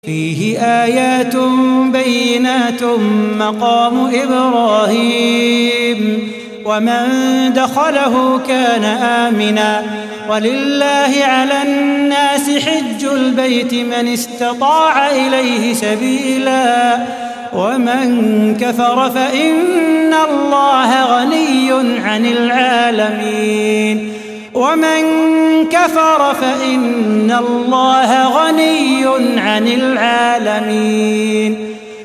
فيه آيات بينات مقام إبراهيم ومن دخله كان آمنا ولله على الناس حج البيت من استطاع إليه سبيلا ومن كفر فإن الله غني عن العالمين عن العالمين